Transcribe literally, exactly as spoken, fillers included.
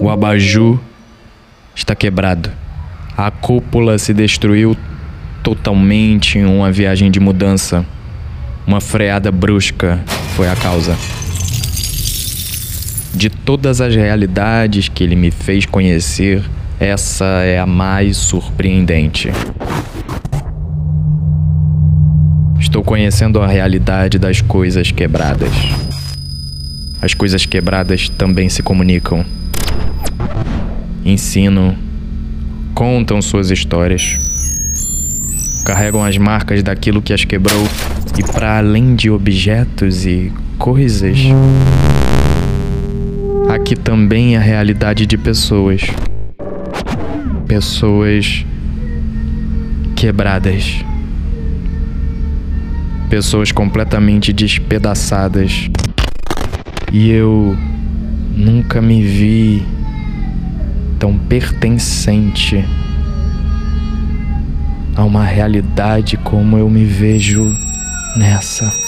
O abajur está quebrado. A cúpula se destruiu totalmente em uma viagem de mudança. Uma freada brusca foi a causa. De todas as realidades que ele me fez conhecer, essa é a mais surpreendente. Estou conhecendo a realidade das coisas quebradas. As coisas quebradas também se comunicam, ensinam, contam suas histórias, carregam as marcas daquilo que as quebrou e, para além de objetos e coisas, aqui também a realidade de pessoas. Pessoas quebradas. Pessoas completamente despedaçadas. E eu nunca me vi tão pertencente a uma realidade como eu me vejo nessa.